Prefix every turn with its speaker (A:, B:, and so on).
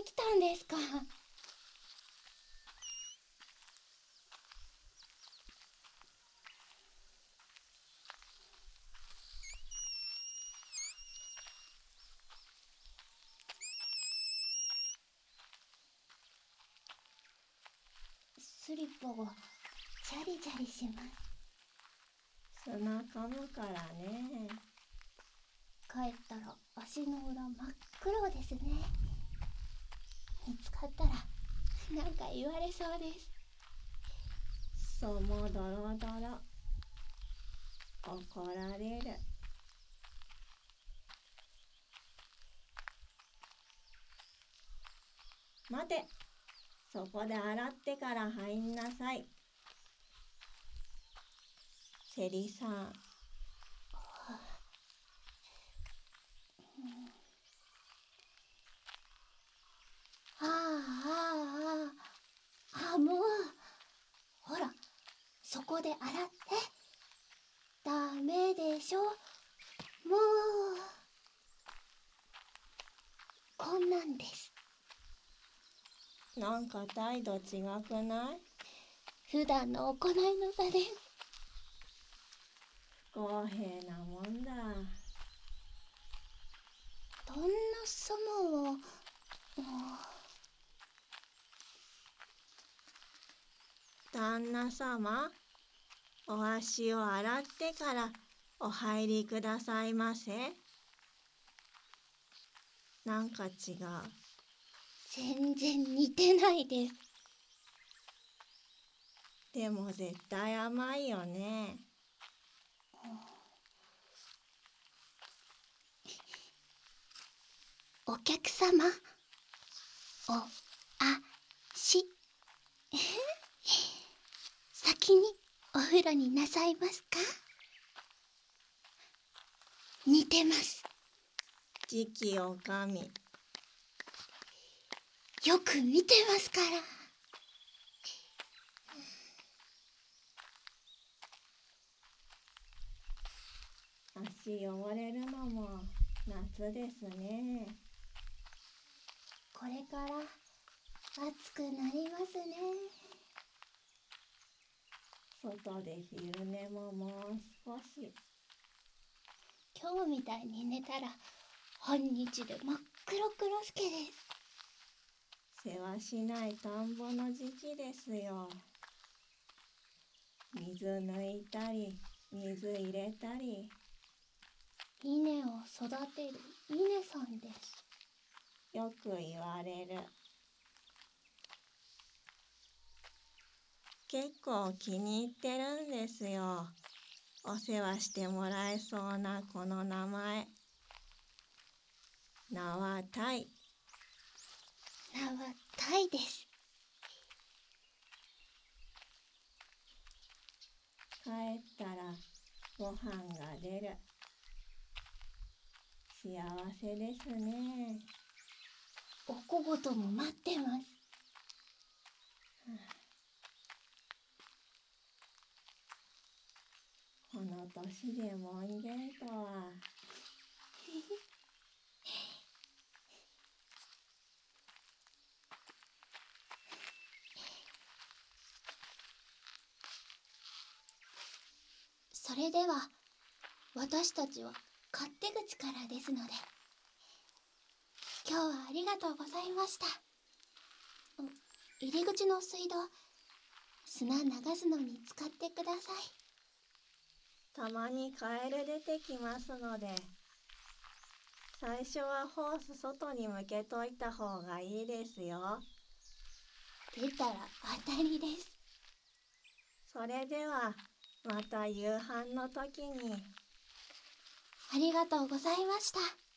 A: きたんですか？スリッパがチャリチャリします。
B: 砂噛むからね。
A: 帰ったら足の裏真っ黒ですね。見つかったらなんか言われそうです。
B: そもドロドロ。怒られる。待て、そこで洗ってから入んなさい。セリさん。
A: もうほら、そこで洗って。ダメでしょ、もう。こんなんです。
B: なんか態度違くない？
A: 普段の行いの差です。
B: 不公平なもんだ。
A: 旦那様は、
B: 旦那様、お足を洗ってからお入りくださいませ。なんか違う。
A: 全然似てないです。
B: でも絶対甘いよね。
A: お客様、お足先にお風呂になさいますか？似てます。
B: 次期おかみ。
A: よく見てますから。
B: 足汚れるのも夏ですね。
A: これから暑くなりますね。
B: 外で昼寝ももう少し。
A: 今日みたいに寝たら半日で真っ黒黒すけです。
B: 世話しない田んぼの時期ですよ。水抜いたり、水入れたり。
A: 稲を育てる稲さんです。
B: よく言われる。結構気に入ってるんですよ。お世話してもらえそうなこの名前。名はタイ。
A: 名はタイです。
B: 帰ったらご飯が出る。幸せですね。
A: お小言も待ってます。
B: この年で門限とは。
A: それでは私たちは勝手口からですので、今日はありがとうございました。入り口の水道、砂流すのに使ってください。
B: たまにカエル出てきますので、最初はホース外に向けといた方がいいですよ。
A: 出たら当たりです。
B: それではまた夕飯の時に。
A: ありがとうございました。